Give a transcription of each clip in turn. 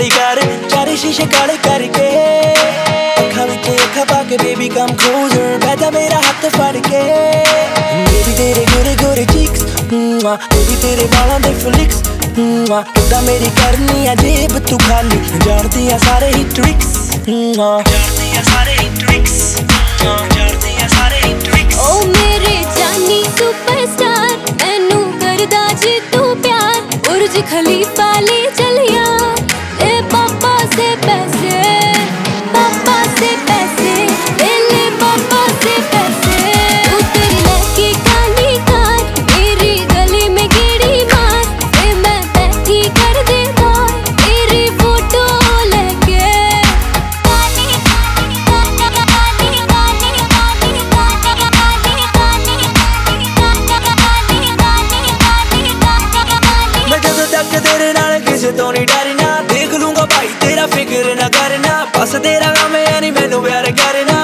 गली कर चारे शीशे काले करके अखा विच अखा पाके बेबी कम क्लोजर बैठा मेरा हाथ फड़ के बेबी तेरे गोरे गोरे चीक्स बेबी तेरे बालों दे फ्लिक्स किदा मेरी करनी है जेब तू खाली जानती है सारे ही ट्रिक्स जानती है सारे ही ट्रिक्स जानती है सारे ही ट्रिक्स ओ मेरे जानी सुपरस्टार मैनू करदा जी तू प्यार बुर्ज खलीफा ले चलिया ए पापा से पैसे ले ले पापा से पैसे तू तेरी लड़की काली कार मेरी गली में गेड़ी मार ए मैं बैठी कर दे बार तेरी फोटो लेके मैं जदों तक तेरे नाल किसे तो नहीं डरना देख लूंगा भाई तेरा फिक्र ना करना बस तेरा काम है नहीं मैनू प्यार करना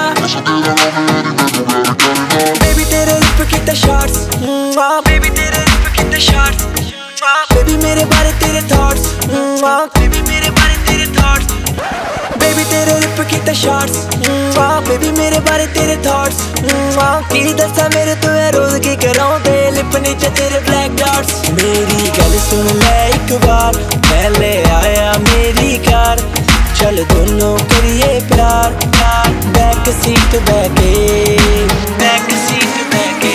बेबी तेरे लिप कितना शॉट्स बेबी तेरे लिप कितना शॉट्स बेबी मेरे बारे तेरे थॉट्स बेबी मेरे बारे तेरे थॉट्स बेबी तेरे लिप कितना शॉट्स बेबी मेरे बारे तेरे थॉट्स की दसा मेरे तो है रोज की कराऊं ते लिप नीचे तेरे ब्लैक डॉट्स मेरी गल सुन ले एक बार मैं ले आया मेरी कार चल दोनों करिए प्यार बैक सीट बैके बैक सीट बैके